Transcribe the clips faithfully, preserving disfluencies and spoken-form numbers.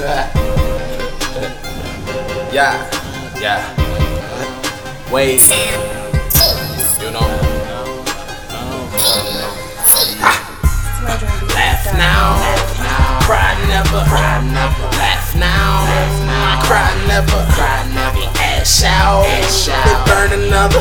Yeah, yeah. Wait, you know. Laugh now, cry never. Laugh now, cry never. Ash out, then burn another.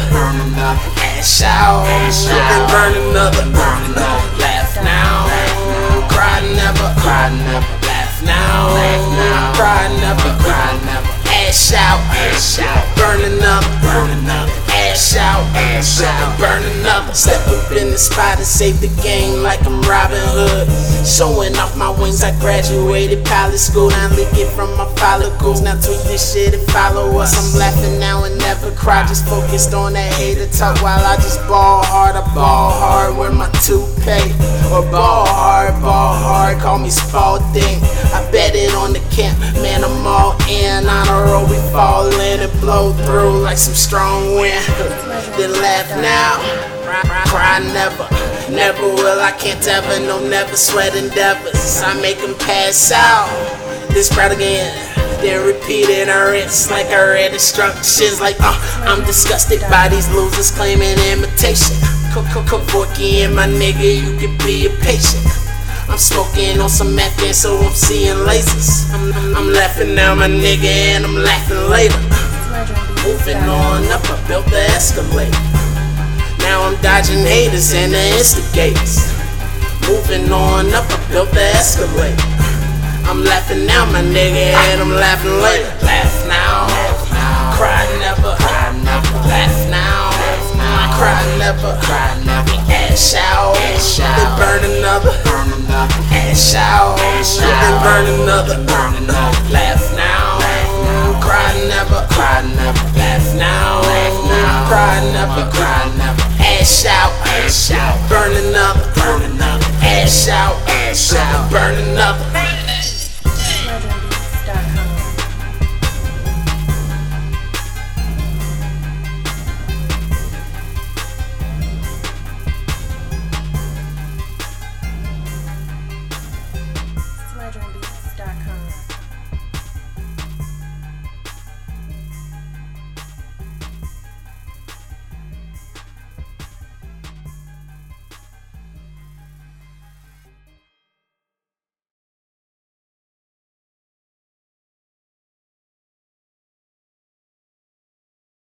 Ash out, then burn another. Laugh now, cry never. Laugh now, cry never. Ash out, burn another. Ash out, burn another. Step up in the spot and save the game like I'm Robin Hood. Showing off my wings, I graduated pilot school. Now lick it from my follicles. Now tweet this shit and follow us. I'm laughing now and never cry. Just focused on that hater talk while I just ball hard. I ball hard, wear my toupee. Or ball hard, ball hard, call me Spalding. I bet it on the camp, man, I'm all in. On a roll, we fall in and blow through like some strong wind. Then laugh now, cry never. Never will, I can't ever, no never sweat endeavors. I make them pass out, then sprout again, then repeat it. I rinse like I read instructions. Like, uh, I'm disgusted by these losers claiming imitation. Forky and my nigga, you can be impatient. I'm smoking on some meth and so I'm seeing lasers. I'm, I'm laughing now, my nigga, and I'm laughing later. Moving on up, I built the escalator. Now I'm dodging haters and the instigators. Moving on up, I built the escalator. I'm laughing now, my nigga, and I'm laughing later. Laugh now, cry never. Laugh now, cry never. Ash out, then burn another. Ash out, then burn another. Laugh now, cry never. Laugh now, cry never. Ash out, burn another. Ash out, burn another.